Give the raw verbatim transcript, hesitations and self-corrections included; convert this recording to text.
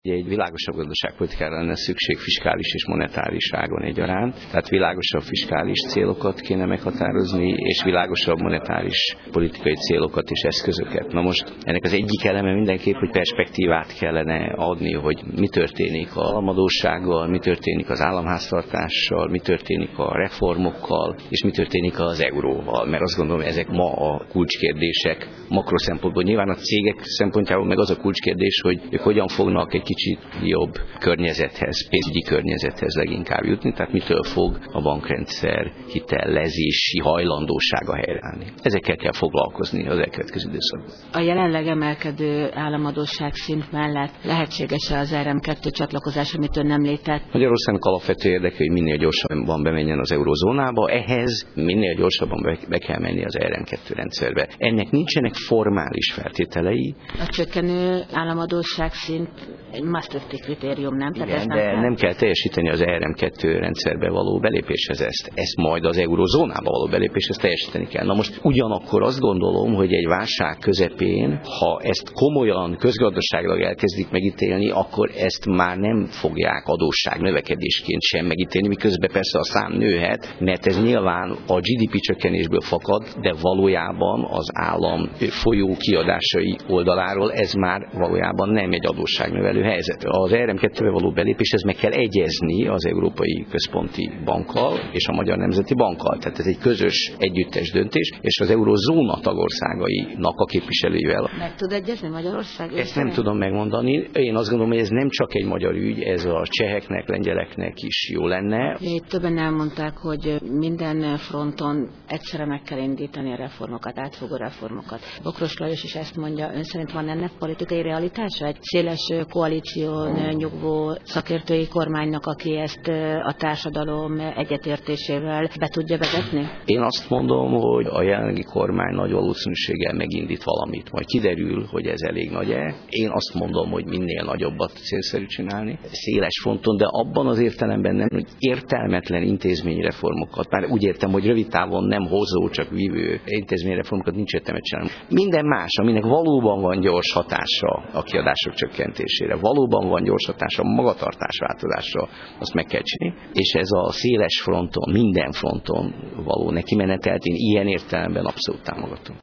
Egy világosabb gazdaságpolitikára lenne szükség fiskális és monetáris ágon egyaránt, tehát világosabb fiskális célokat kéne meghatározni, és világosabb monetáris politikai célokat és eszközöket. Na most ennek az egyik eleme mindenképp, hogy perspektívát kellene adni, hogy mi történik a államadóssággal, mi történik az államháztartással, mi történik a reformokkal, és mi történik az euróval, mert azt gondolom, ezek ma a kulcskérdések makro szempontból. Nyilván a cégek szempontjából meg az a kulcskérdés, hogy ők hogyan fognak egy kicsit jobb környezethez, pénzügyi környezethez leginkább jutni, tehát mitől fog a bankrendszer hitellezési hajlandósága helyreállni. Ezekkel kell foglalkozni az elkövetkező időszakban. A jelenleg emelkedő államadósság szint mellett lehetséges-e az er em kettő csatlakozás, amit ön említett? Magyarországnak alapvető érdeke, hogy minél gyorsabban bemenjen az eurozónába, ehhez minél gyorsabban be, be kell menni az er em kettő rendszerbe. Ennek nincsenek formális feltételei. A csökkenő államadósság szint egy Maastrichti kritérium, nem? Igen, Tehát de nem kell. nem kell teljesíteni az er em kettő rendszerbe való belépéshez ezt. Ezt majd az eurozónába való belépéshez teljesíteni kell. Na most ugyanakkor azt gondolom, hogy egy válság közepén, ha ezt komolyan közgazdaságilag elkezdik megítélni, akkor ezt már nem fogják adósság növekedésként sem megítélni, miközben persze a szám nőhet, mert ez nyilván a gé dé pé csökkenésből fakad, de valójában az állam folyó kiadásai oldaláról ez már valójában nem egy adósságnövelő helyzet. Az er em kettőbe való belépéshez meg kell egyezni az Európai Központi Bankkal és a Magyar Nemzeti Bankkal. Tehát ez egy közös együttes döntés, és az eurozóna tagországainak a képviselőivel. Meg tud egyezni Magyarország? Ezt nem tudom megmondani. Én azt gondolom, hogy ez nem csak egy magyar ügy, ez a cseheknek, lengyeleknek is jó lenne. Itt többen elmondták, hogy minden fronton egyszerre meg kell indítani a reformokat, átfogó reformokat. Bokros Lajos is ezt mondja, ön szerint van ennek politikai realitása? Egy széles koalíción nyugvó szakértői kormánynak, aki ezt a társadalom egyetértésével be tudja vezetni? Én azt mondom, hogy a jelenlegi kormány nagy valószínűséggel megindít valamit. Majd kiderül, hogy ez elég nagy-e. Én azt mondom, hogy minél nagyobbat célszerű csinálni, széles fronton, de abban az értelemben nem, hogy értelmetlen intézményreformokat, már úgy értem, hogy rövid távon nem hozó, csak vívő intézményreformokat nincs értelmet csinálni. Minden más, aminek valóban van gyors hatása a kiadások csökkentésére, valóban van gyors hatása a magatartás változásra, azt meg kell csinálni, és ez a széles fronton, minden fronton való neki menetelt, én ilyen értelemben abszolút támogatom.